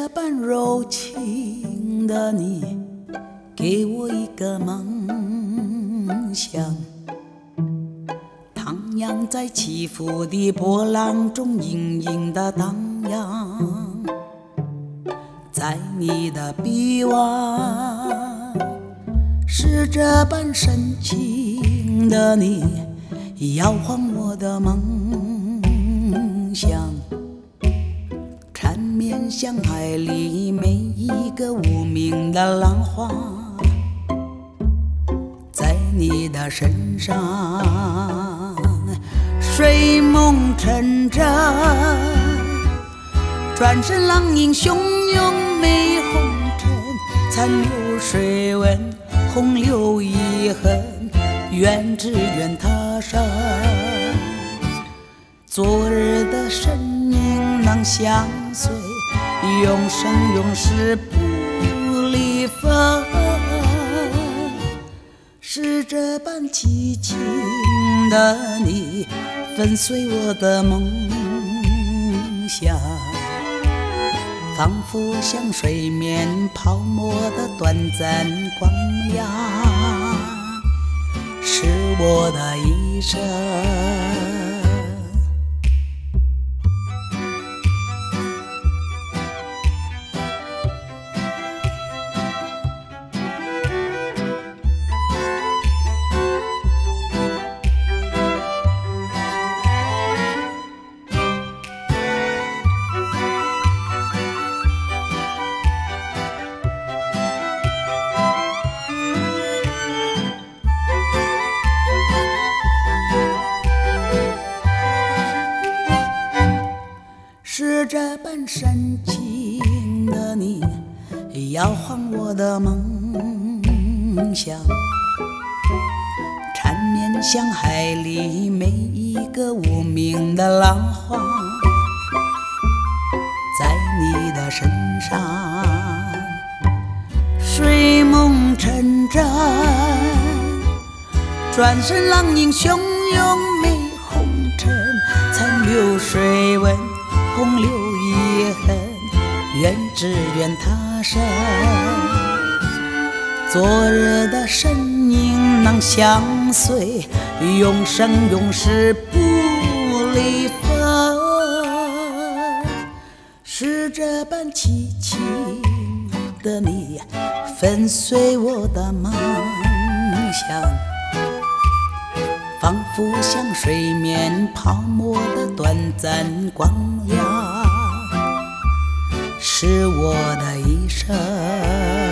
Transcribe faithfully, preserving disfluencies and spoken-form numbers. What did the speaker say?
般柔情的你，给我一个梦想，徜徉在起伏的波浪中，隐隐地荡漾。在你的臂弯，是这般深情的你，摇晃我的梦想，缠绵像海里每一个无名的浪花。在你的身上睡梦成真，转身浪影汹涌没红尘，残留水纹，空留遗恨，愿只愿他生。昨日的身影能相随，永生永世不离分。是这般凄情的你，粉碎我的梦想，仿佛像水面泡沫的短暂光亮，是我的一生。是这般深情的你，摇晃我的梦想，缠绵像海里每一个无名的浪花。在你的身上睡梦成真，转身浪影汹涌没红尘，残留水纹，空留遗恨，愿只愿他生。昨日的身影能相随，永生永世不离分。是这般凄情的你，粉碎我的梦想，仿佛像水面泡沫的短暂光亮，是我的一生。